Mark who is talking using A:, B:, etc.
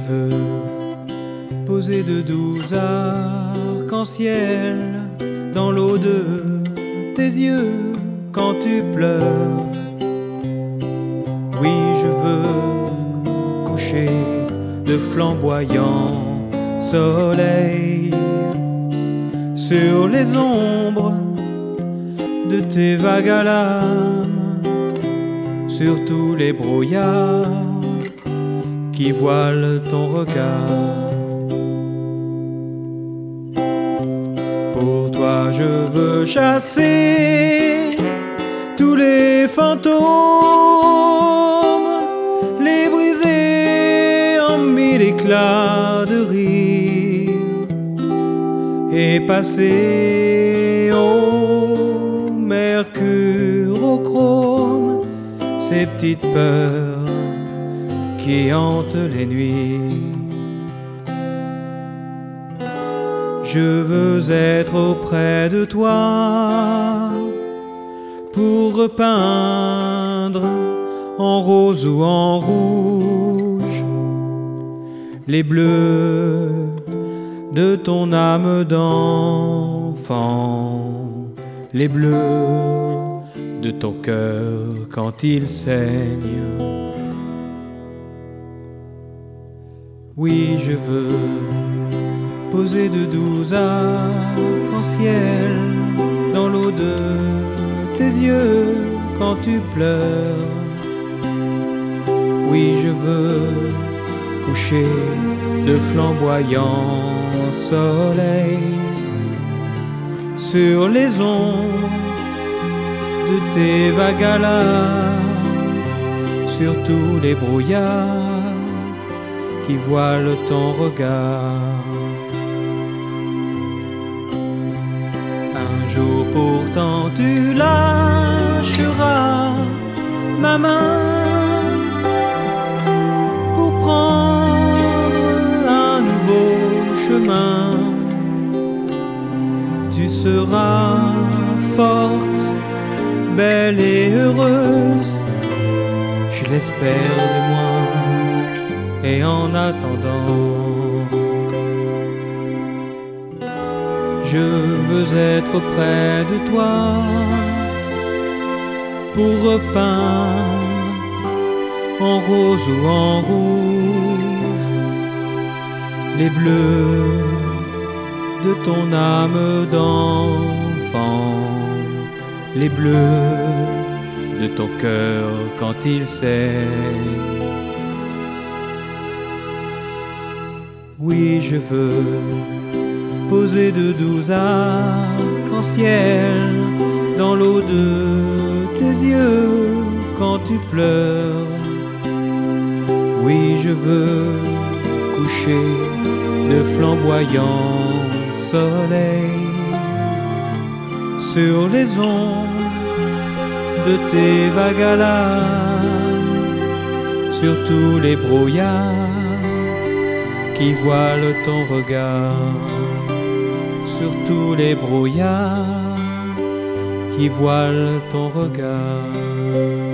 A: veux poser de doux arcs-en-ciel dans l'eau de tes yeux quand tu pleures. Oui, je veux coucher de flamboyants soleils sur les ombres de tes vagues à l'âme, sur tous les brouillards qui voilent ton regard. Pour toi je veux chasser tous les fantômes, les briser en mille éclats de rire et passer au mercurochrome ces petites peurs qui hantent les nuits. Je veux être auprès de toi pour repeindre en rose ou en rouge les bleus de ton âme d'enfant, les bleus de ton cœur quand il saigne. Oui, je veux poser de doux arcs-en-ciel dans l'eau de tes yeux quand tu pleures. Oui, je veux coucher de flamboyants soleils sur les ombres de tes vagues à l'âme, sur tous les brouillards qui voilent ton regard. Un jour pourtant tu lâcheras ma main pour prendre un nouveau chemin. Tu seras forte, belle et heureuse, je l'espère du moins. Et en attendant, je veux être près de toi pour repeindre en rose ou en rouge les bleus de ton âme d'enfant, les bleus de ton cœur quand il saigne. Oui, je veux poser de doux arcs-en-ciel dans l'eau de tes yeux quand tu pleures. Oui, je veux coucher de flamboyants soleils sur les ombres de tes vagues à l'âme, sur tous les brouillards qui voilent ton regard, sur tous les brouillards qui voilent ton regard.